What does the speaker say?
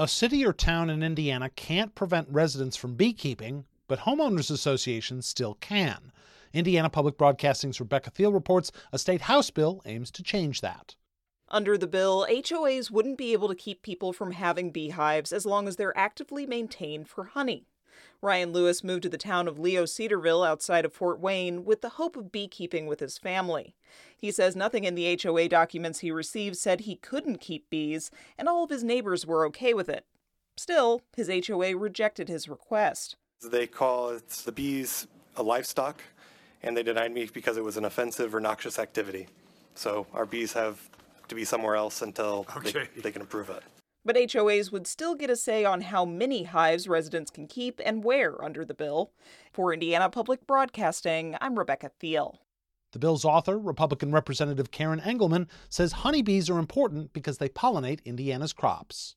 A city or town in Indiana can't prevent residents from beekeeping, but homeowners associations still can. Indiana Public Broadcasting's Rebecca Thiel reports a state House bill aims to change that. Under the bill, HOAs wouldn't be able to keep people from having beehives as long as they're actively maintained for honey. Ryan Lewis moved to the town of Leo Cedarville outside of Fort Wayne with the hope of beekeeping with his family. He says nothing in the HOA documents he received said he couldn't keep bees, and all of his neighbors were okay with it. Still, his HOA rejected his request. They call the bees a livestock, and they denied me because it was an offensive or noxious activity. So our bees have to be somewhere else until they can approve it. But HOAs would still get a say on how many hives residents can keep and where under the bill. For Indiana Public Broadcasting, I'm Rebecca Thiel. The bill's author, Republican Representative Karen Engelman, says honeybees are important because they pollinate Indiana's crops.